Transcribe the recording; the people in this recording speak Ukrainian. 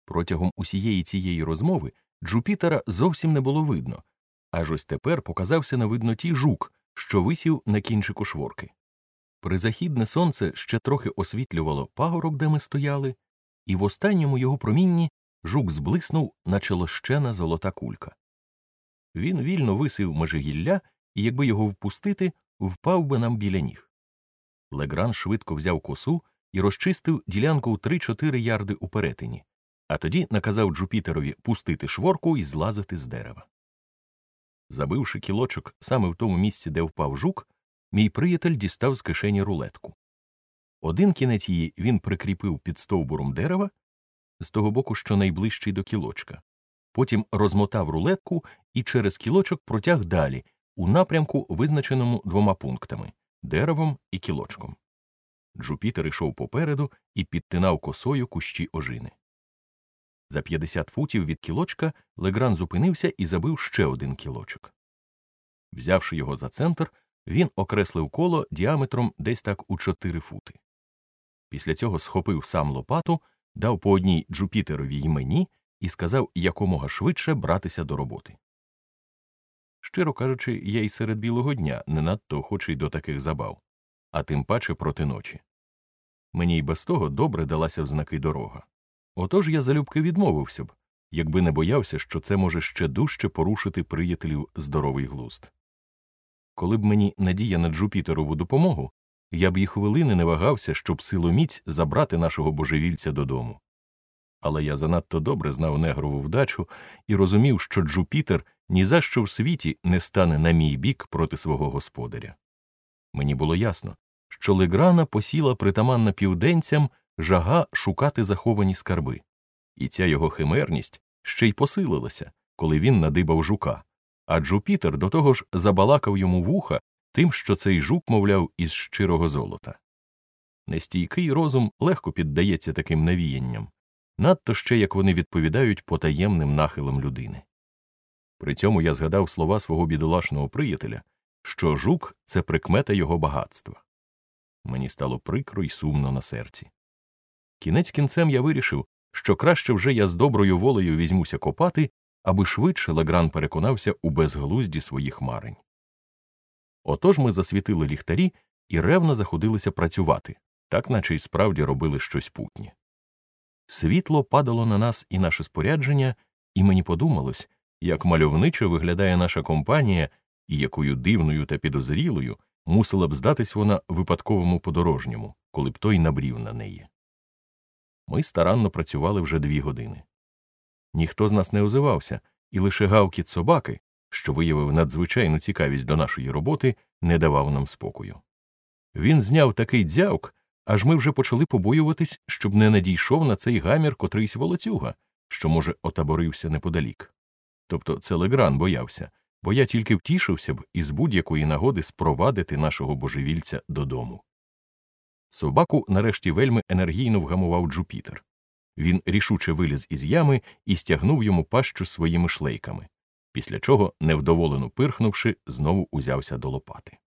Протягом усієї цієї розмови Джупітера зовсім не було видно, аж ось тепер показався на видноті жук, що висів на кінчику шворки. Призахідне сонце ще трохи освітлювало пагорок, де ми стояли, і в останньому його промінні жук зблиснув, наче лощена золота кулька. Він вільно висів межигілля, і якби його впустити, впав би нам біля ніг. Легран швидко взяв косу і розчистив ділянку у 3-4 ярди у перетині, а тоді наказав Джупітерові пустити шворку і злазити з дерева. Забивши кілочок саме в тому місці, де впав жук, мій приятель дістав з кишені рулетку. Один кінець її він прикріпив під стовбуром дерева, з того боку, що найближчий до кілочка. Потім розмотав рулетку і через кілочок протяг далі, у напрямку, визначеному 2 пунктами – деревом і кілочком. Джупітер йшов попереду і підтинав косою кущі ожини. За 50 футів від кілочка Легран зупинився і забив ще один кілочок. Взявши його за центр, він окреслив коло діаметром десь так у 4 фути. Після цього схопив сам лопату, дав по одній Джупітерові й мені і сказав якомога швидше братися до роботи. Щиро кажучи, я й серед білого дня не надто охочий до таких забав, а тим паче проти ночі. Мені й без того добре далася в знаки дорога. Отож я залюбки відмовився б, якби не боявся, що це може ще дужче порушити приятелів здоровий глузд. Коли б мені надія на Джупітерову допомогу, я б і хвилини не вагався, щоб силоміць забрати нашого божевільця додому. Але я занадто добре знав негрову вдачу і розумів, що Джупітер ні за що в світі не стане на мій бік проти свого господаря. Мені було ясно, що Леграна посіла притаманна південцям жага шукати заховані скарби. І ця його химерність ще й посилилася, коли він надибав жука, а Джупітер до того ж забалакав йому вуха тим, що цей жук, мовляв, із щирого золота. Нестійкий розум легко піддається таким навіянням, надто ще як вони відповідають потаємним нахилам людини. При цьому я згадав слова свого бідолашного приятеля, що жук – це прикмета його багатства. Мені стало прикро й сумно на серці. Кінець кінцем я вирішив, що краще вже я з доброю волею візьмуся копати, аби швидше Легран переконався у безглузді своїх марень. Отож ми засвітили ліхтарі і ревно заходилися працювати, так наче й справді робили щось путнє. Світло падало на нас і наше спорядження, і мені подумалось, як мальовниче виглядає наша компанія і якою дивною та підозрілою мусила б здатись вона випадковому подорожньому, коли б той набрів на неї. Ми старанно працювали вже 2 години. Ніхто з нас не озивався, і лише гавкіт собаки, що виявив надзвичайну цікавість до нашої роботи, не давав нам спокою. Він зняв такий дзявк, аж ми вже почали побоюватись, щоб не надійшов на цей гамір котрийсь волоцюга, що, може, отаборився неподалік. Тобто це Легран боявся, бо я тільки втішився б із будь-якої нагоди спровадити нашого божевільця додому. Собаку нарешті вельми енергійно вгамував Джупітер. Він рішуче виліз із ями і стягнув йому пащу своїми шлейками, після чого, невдоволено пирхнувши, знову узявся до лопати.